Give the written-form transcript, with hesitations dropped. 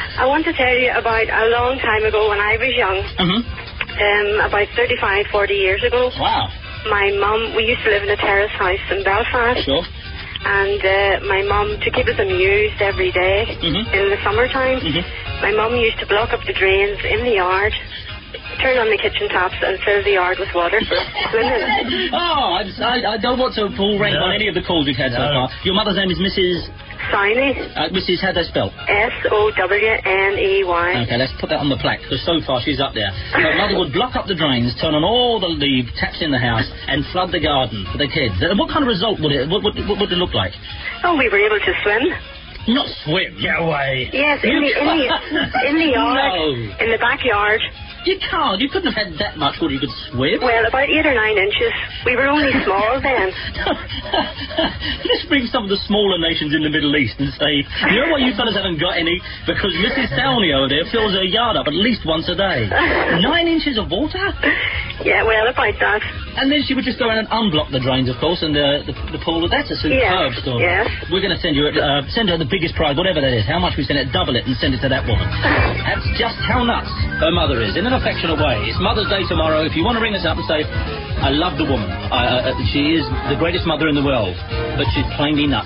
I want to tell you about a long time ago when I was young. About 35, 40 years ago. Wow. My mum, we used to live in a terrace house in Belfast. Sure. And my mum, to keep us amused every day in the summertime, my mum used to block up the drains in the yard, turn on the kitchen taps and fill the yard with water for swimming. Oh, I don't want to pull rank on any of the calls we've had so far. Your mother's name is Mrs. Siney. Mrs. How's that spelled? Sowney. Okay, let's put that on the plaque, because so far she's up there. Her mother would block up the drains, turn on all the taps in the house, and flood the garden for the kids. And what kind of result would it look like? Oh, we were able to swim. Not swim. Get away. Yes, in the yard, No. in the backyard. You can't. You couldn't have had that much where you could swim. Well, about 8 or 9 inches. We were only small then. Let's bring some of the smaller nations in the Middle East and say, you know what, you fellas haven't got any? Because Mrs. Sowney over there fills her yard up at least once a day. 9 inches of water? Yeah, well, about that. And then she would just go around and unblock the drains, of course, and the pool. That's a superb story. Yes. We're going to send her the biggest prize, whatever that is. How much we send it, double it, and send it to that woman. That's just how nuts her mother is, in an affectionate way. It's Mother's Day tomorrow. If you want to ring us up and say, I love the woman. She is the greatest mother in the world, but she's plainly nuts.